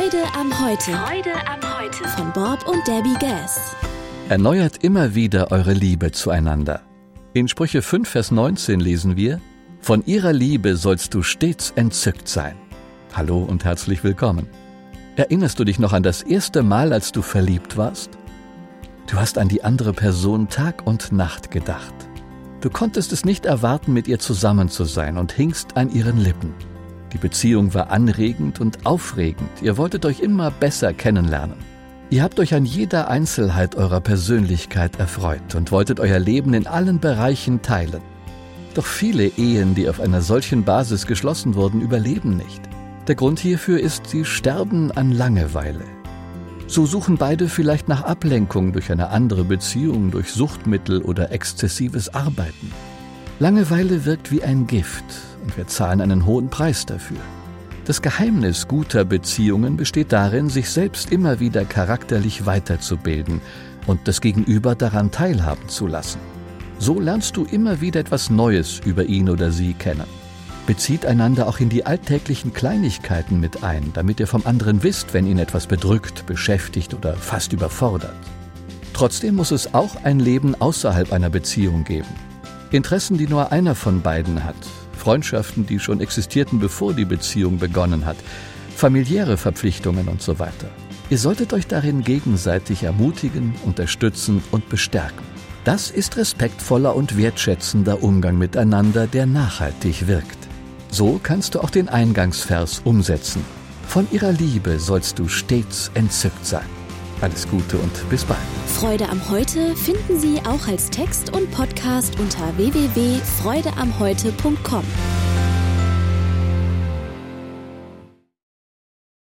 Freude am Heute. Freude am Heute. Von Bob und Debbie Gass. Erneuert immer wieder eure Liebe zueinander. In Sprüche 5, Vers 19 lesen wir: Von ihrer Liebe sollst du stets entzückt sein. Hallo und herzlich willkommen. Erinnerst du dich noch an das erste Mal, als du verliebt warst? Du hast an die andere Person Tag und Nacht gedacht. Du konntest es nicht erwarten, mit ihr zusammen zu sein und hingst an ihren Lippen. Die Beziehung war anregend und aufregend. Ihr wolltet euch immer besser kennenlernen. Ihr habt euch an jeder Einzelheit eurer Persönlichkeit erfreut und wolltet euer Leben in allen Bereichen teilen. Doch viele Ehen, die auf einer solchen Basis geschlossen wurden, überleben nicht. Der Grund hierfür ist, sie sterben an Langeweile. So suchen beide vielleicht nach Ablenkung durch eine andere Beziehung, durch Suchtmittel oder exzessives Arbeiten. Langeweile wirkt wie ein Gift und wir zahlen einen hohen Preis dafür. Das Geheimnis guter Beziehungen besteht darin, sich selbst immer wieder charakterlich weiterzubilden und das Gegenüber daran teilhaben zu lassen. So lernst du immer wieder etwas Neues über ihn oder sie kennen. Bezieht einander auch in die alltäglichen Kleinigkeiten mit ein, damit ihr vom anderen wisst, wenn ihn etwas bedrückt, beschäftigt oder fast überfordert. Trotzdem muss es auch ein Leben außerhalb einer Beziehung geben. Interessen, die nur einer von beiden hat, Freundschaften, die schon existierten, bevor die Beziehung begonnen hat, familiäre Verpflichtungen und so weiter. Ihr solltet euch darin gegenseitig ermutigen, unterstützen und bestärken. Das ist respektvoller und wertschätzender Umgang miteinander, der nachhaltig wirkt. So kannst du auch den Eingangsvers umsetzen. Von ihrer Liebe sollst du stets entzückt sein. Alles Gute und bis bald. Freude am Heute finden Sie auch als Text und Podcast unter www.freudeamheute.com.